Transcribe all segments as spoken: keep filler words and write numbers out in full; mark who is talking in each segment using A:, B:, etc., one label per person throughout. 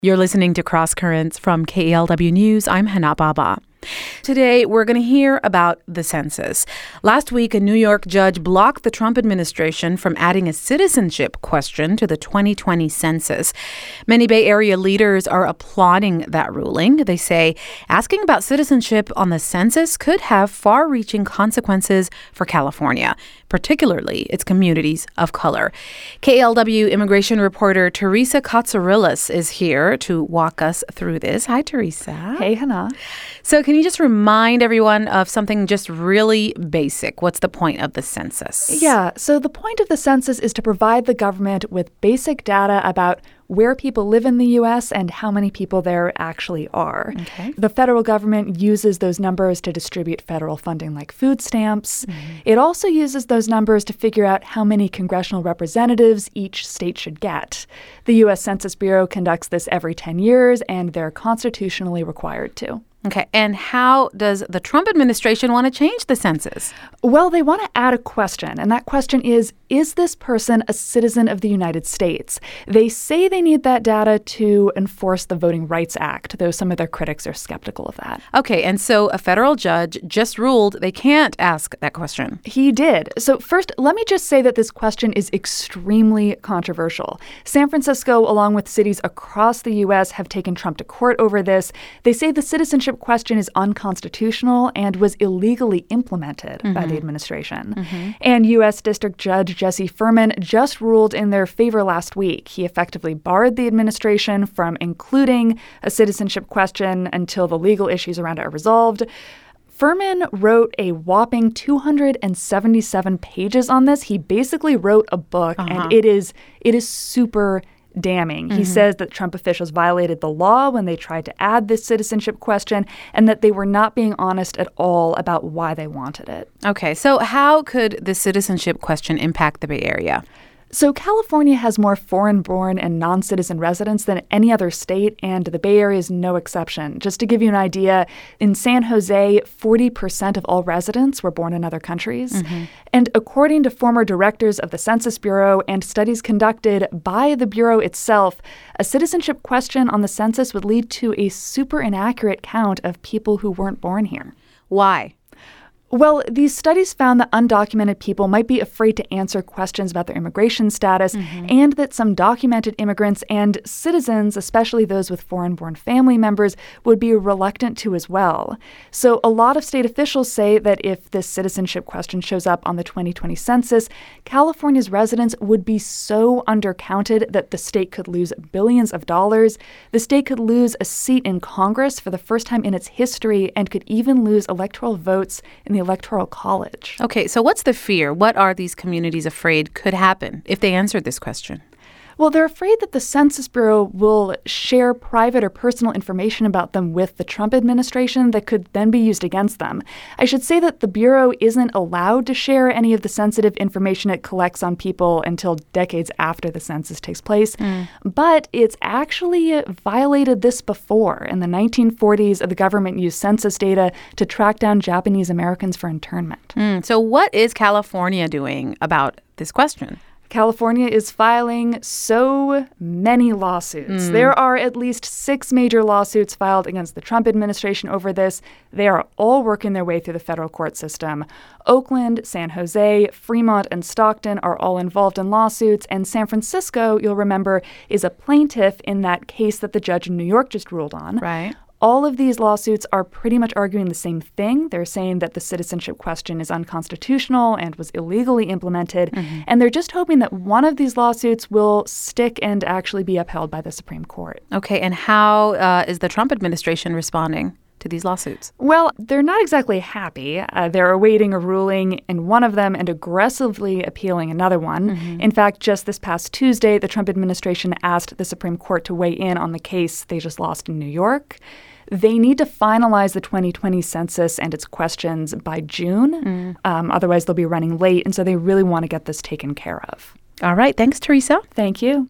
A: You're listening to Cross Currents from K E L W News. I'm Hana Baba. Today, we're going to hear about the census. Last week, a New York judge blocked the Trump administration from adding a citizenship question to the twenty twenty census. Many Bay Area leaders are applauding that ruling. They say asking about citizenship on the census could have far-reaching consequences for California, particularly its communities of color. K E L W immigration reporter Teresa Katsourelis is here to walk us through this. Hi, Teresa.
B: Hey, Hana.
A: So can you just remind everyone of something just really basic? What's the point of the census?
B: Yeah, so the point of the census is to provide the government with basic data about where people live in the U S and how many people there actually are.
A: Okay.
B: The federal government uses those numbers to distribute federal funding like food stamps. Mm-hmm. It also uses those numbers to figure out how many congressional representatives each state should get. The U S Census Bureau conducts this every ten years, and they're constitutionally required to.
A: Okay, and how does the Trump administration want to change the census?
B: Well, they want to add a question, and that question is, is this person a citizen of the United States? They say they need that data to enforce the Voting Rights Act, though some of their critics are skeptical of that.
A: Okay, and so a federal judge just ruled they can't ask that question.
B: He did. So first, let me just say that this question is extremely controversial. San Francisco, along with cities across the U S, have taken Trump to court over this. They say the citizenship question is unconstitutional and was illegally implemented mm-hmm. by the administration. Mm-hmm. And U S District Judge Jesse Furman just ruled in their favor last week. He effectively barred the administration from including a citizenship question until the legal issues around it are resolved. Furman wrote a whopping two hundred seventy-seven pages on this. He basically wrote a book, uh-huh. and it is it is super damning. Mm-hmm. He says that Trump officials violated the law when they tried to add this citizenship question, and that they were not being honest at all about why they wanted it.
A: Okay, so how could the citizenship question impact the Bay Area?
B: So California has more foreign-born and non-citizen residents than any other state, and the Bay Area is no exception. Just to give you an idea, in San Jose, forty percent of all residents were born in other countries. Mm-hmm. And according to former directors of the Census Bureau and studies conducted by the Bureau itself, a citizenship question on the census would lead to a super inaccurate count of people who weren't born here.
A: Why?
B: Well, these studies found that undocumented people might be afraid to answer questions about their immigration status, mm-hmm. and that some documented immigrants and citizens, especially those with foreign-born family members, would be reluctant to as well. So a lot of state officials say that if this citizenship question shows up on the twenty twenty census, California's residents would be so undercounted that the state could lose billions of dollars. The state could lose a seat in Congress for the first time in its history and could even lose electoral votes in the Electoral College.
A: Okay, so what's the fear? What are these communities afraid could happen if they answered this question?
B: Well, they're afraid that the Census Bureau will share private or personal information about them with the Trump administration that could then be used against them. I should say that the Bureau isn't allowed to share any of the sensitive information it collects on people until decades after the census takes place. Mm. But it's actually violated this before. In the nineteen forties, the government used census data to track down Japanese Americans for internment.
A: Mm. So what is California doing about this question?
B: California is filing so many lawsuits. Mm. There are at least six major lawsuits filed against the Trump administration over this. They are all working their way through the federal court system. Oakland, San Jose, Fremont, and Stockton are all involved in lawsuits, and San Francisco, you'll remember, is a plaintiff in that case that the judge in New York just ruled on.
A: Right.
B: All of these lawsuits are pretty much arguing the same thing. They're saying that the citizenship question is unconstitutional and was illegally implemented. Mm-hmm. And they're just hoping that one of these lawsuits will stick and actually be upheld by the Supreme Court.
A: Okay, and how uh, is the Trump administration responding to these lawsuits?
B: Well, they're not exactly happy. Uh, they're awaiting a ruling in one of them and aggressively appealing another one. Mm-hmm. In fact, just this past Tuesday, the Trump administration asked the Supreme Court to weigh in on the case they just lost in New York. They need to finalize the twenty twenty census and its questions by June. Mm. Um, otherwise, they'll be running late, and so they really want to get this taken care of.
A: All right. Thanks, Teresa.
B: Thank you.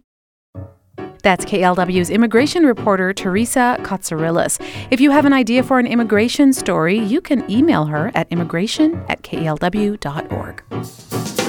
A: That's K L W's immigration reporter, Teresa Katsourelis. If you have an idea for an immigration story, you can email her at immigration at k l w dot org.